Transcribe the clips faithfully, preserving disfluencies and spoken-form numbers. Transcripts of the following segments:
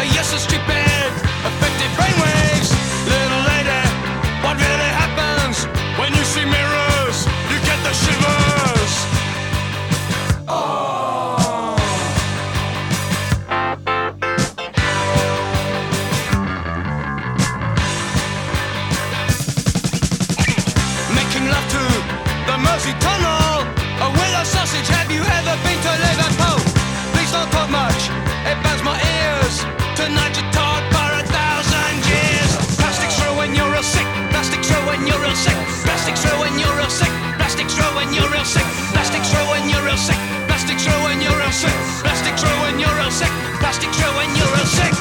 Yes, so stupid, affected brainwaves. Little lady, what really happens when you see mirrors? You get the shivers. Oh. Making love to the Mersey Tunnel, a willow sausage. Have you ever been to Liverpool? Please don't talk much, it burns my ears. Tonight you talk for a thousand years. Plastic straw when you're real sick. Plastic straw when you're real sick. Plastic straw when you're real sick. Plastic straw when you're real sick. Plastic straw when you're real sick. Plastic straw when you're real sick. Plastic straw when you're real sick. Plastic straw when you're real sick.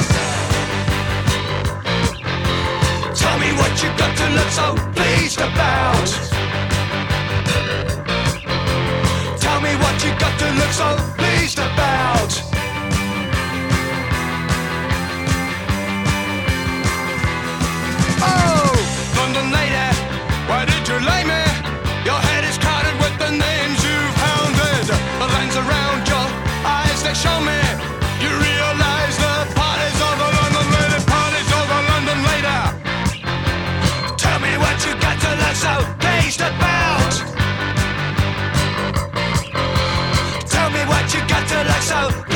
Tell me what you got to look so pleased about. Tell me what you got to look so pleased about. Oh, London lady, why did you lay me? Your head is covered with the names you've hounded. The lines around your eyes, they show me. You realize the party's over, London lady, party's over, London lady. Tell me what you got to look so pleased about. Tell me what you got to look so